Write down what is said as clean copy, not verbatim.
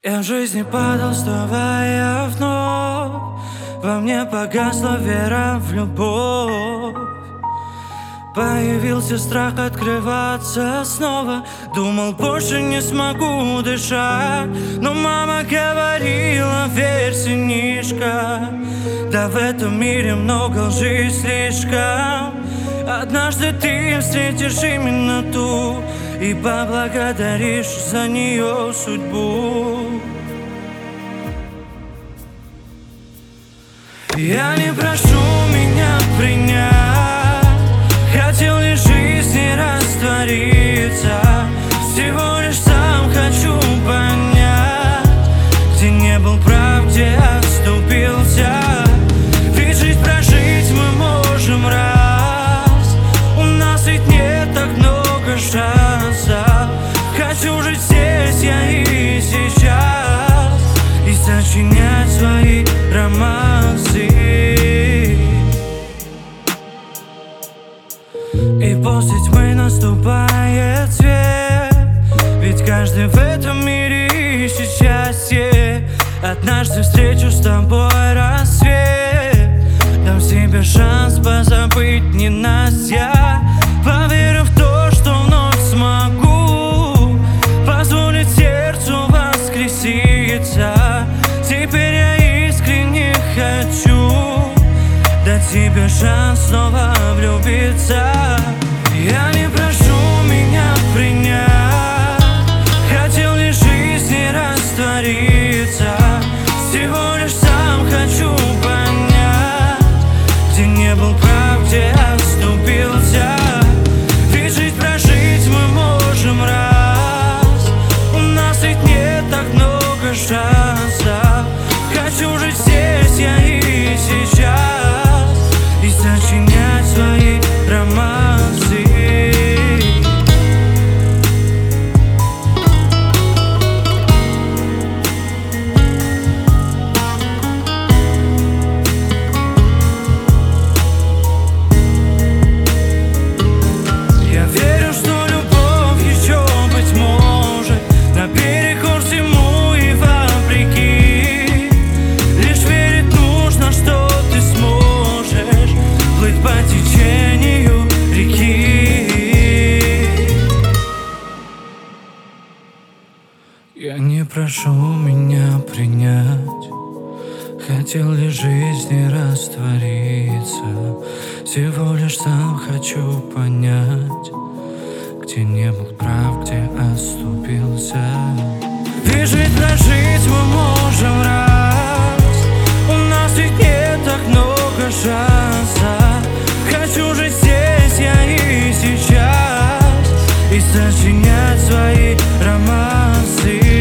Я в жизни падал, вставая вновь. Во мне погасла вера в любовь. Появился страх открываться снова. Думал, больше не смогу дышать. Но мама говорила, верь, сынишка, да в этом мире много лжи слишком. Однажды ты встретишь именно ту и поблагодаришь за нее судьбу. Я не прошу меня принять, хотел лишь в жизни раствориться. Всего лишь сам хочу понять, где не был прав, где отступился. Ведь жить прожить мы можем раз, у нас ведь нет так много шансов. Хочу жить здесь, я и сейчас, и сочинять свои романсы. И после тьмы наступает свет, ведь каждый в этом мире ищет счастье. Однажды встречу с тобой рассвет, дам себе шанс позабыть ненастья. Поверю в то, что вновь смогу позволить сердцу воскреситься. Теперь я искренне хочу дать тебе шанс снова влюбиться. Я не прошу меня принять, хотел лишь в жизни раствориться. Всего лишь сам хочу понять, где не был прав, где отступился. Ведь жить прожить мы можем раз, у нас ведь нет так много шансов. Хочу жить здесь, я и сейчас, и сочинять свои романсы. Я верю, что любовь еще, быть может, наперекор всему и вопреки. Лишь верить нужно, что ты сможешь плыть по течению реки. Я не прошу меня принять, хотел лишь в жизни раствориться. Всего лишь сам хочу понять, где не был прав, где отступился. Ведь жить прожить мы можем раз, у нас ведь нет так много шансов. Хочу жить здесь, я и сейчас, и сочинять свои романсы.